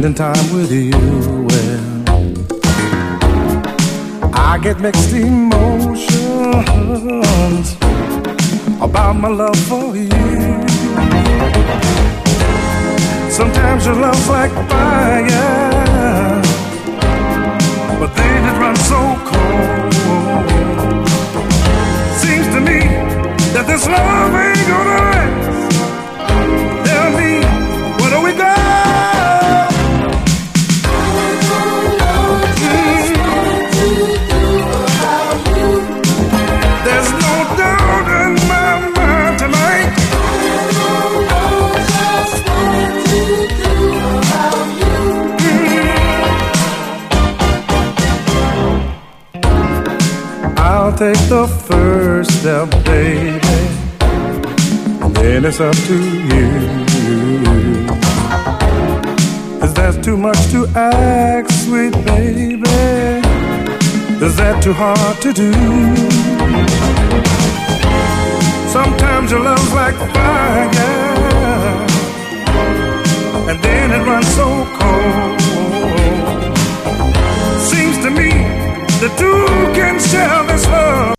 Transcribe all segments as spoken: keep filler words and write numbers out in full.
spending time with you. Well, I get mixed emotions about my love for you. Sometimes your love's like fire, but then it runs so cold. Seems to me that this love ain't gonna last. Tell me, where do we go? There's no doubt in my mind tonight. I'll take the first step, baby, and then it's up to you. Is that too much to ask, sweet baby? Is that too hard to do? Sometimes your love's like fire, and then it runs so cold. Seems to me the two can share this love.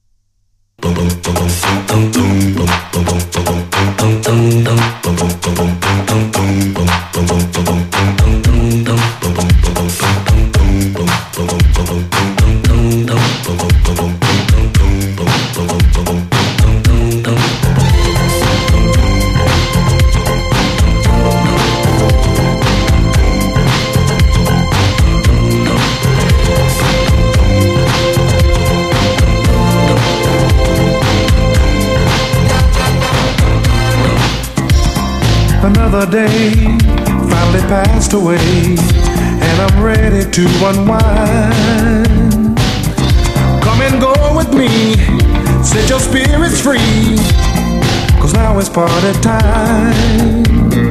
Another day finally passed away, and I'm ready to unwind. Come and go with me, set your spirits free, 'cause now it's party time.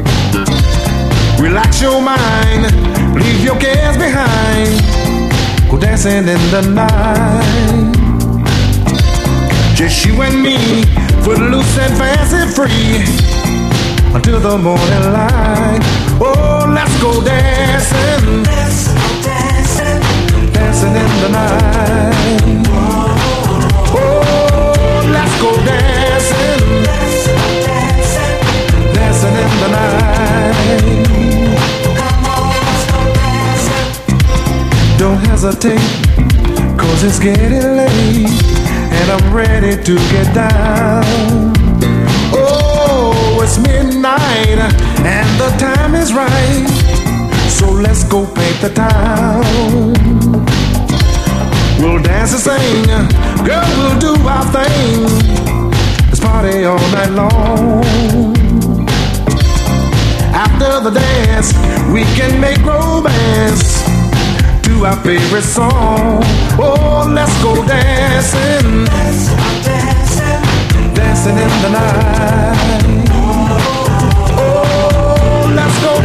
Relax your mind, leave your cares behind, go dancing in the night. Just you and me, footloose and fancy free, until the morning light. Oh, let's go dancing, let's go dancing, dancing in the night. Oh, let's go dancing, let's go dancing, dancing in the night. Come on, let's go dancing. Don't hesitate, 'cause it's getting late, and I'm ready to get down. It's midnight and the time is right, so let's go paint the town. We'll dance and sing, girl, we'll do our thing. Let's party all night long. After the dance, we can make romance to our favorite song.